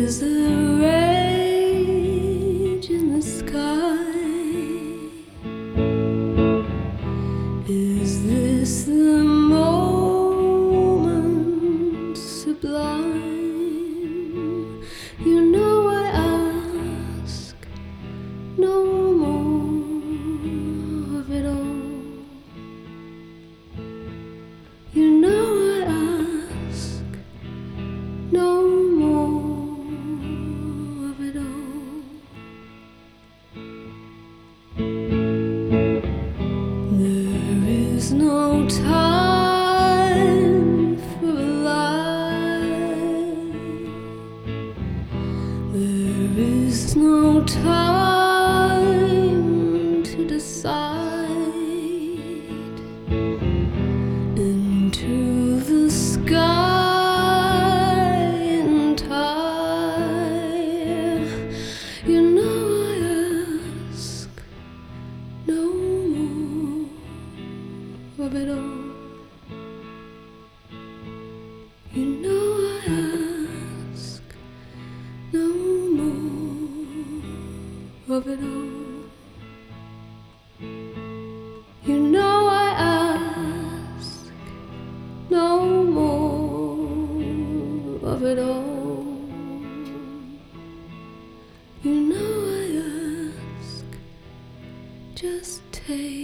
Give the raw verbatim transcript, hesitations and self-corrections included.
Is the rage in the sky? Is this the moment sublime? You know I ask no more of it all. You know I ask no more of it all. There is no time for a lie. There is no time to decide. Into the sky entire. You know I ask no more of it all. You know I ask no more of it all. You know I ask no more of it all. You know I ask, just take